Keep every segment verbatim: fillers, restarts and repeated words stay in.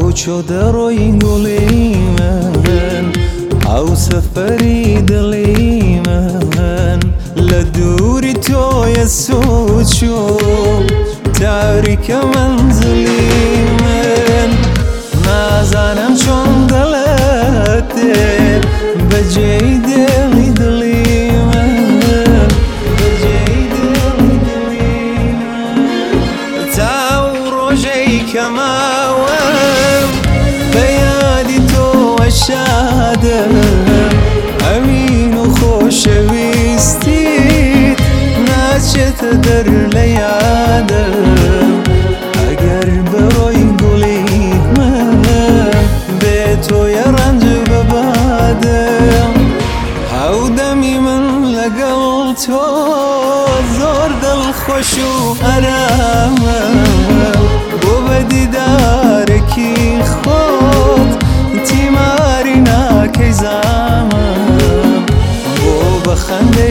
چو دروی گلی من او سفری دلی من لدوری توی سود شد تاریک منزلی من نازانم چون دلته بجای دلی دلی من بجای دلی دلی من تا روزی کماوم بیادی تو شادم امین و خوشویستید ناچت در لیادم اگر بروی گلی من به توی رنج ببادم هودمی من لگل تو زور دل خوش و آرامم بو بدیدارکی خود تیماری ناکی زامم بو بخنده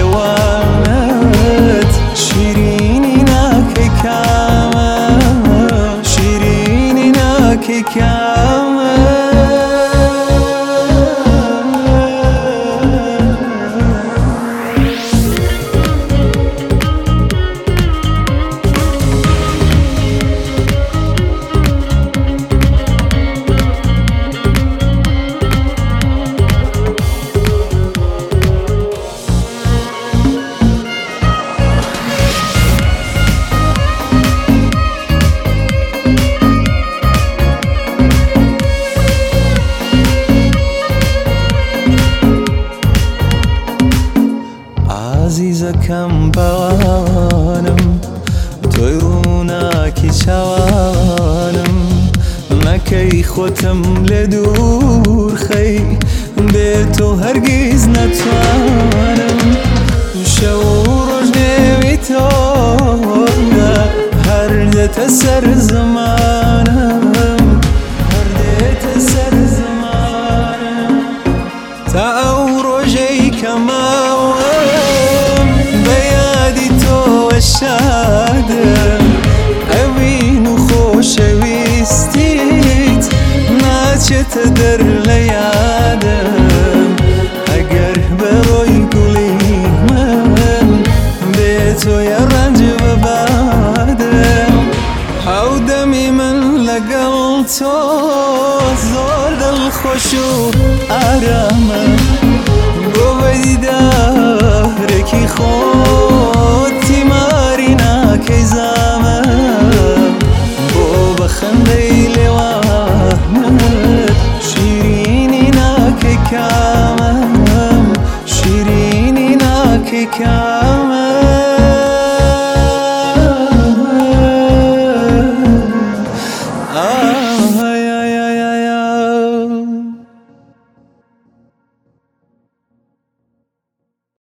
لیوانت شیرینی ناکی کامم شیرینی ناکی کامم عزیزکم بوانم توی روناکی چوانم نکی خوتم لدور خی به تو هرگیز نتوانم شو روز نوی تو هر دت سر زمانم هر دت سر زمانم تا او روزی کماوم شادم اوین و خوشویستید ناچت در لیادم اگر بروی گلی من به توی رنج ببادم هودمی من لگل تو زور دل خوش و آرامم بو بدیدارکی خود تیماری ناکی زامم بو بخنده لیوانت شیرینی ناکی کامم شیرینی ناکی کامم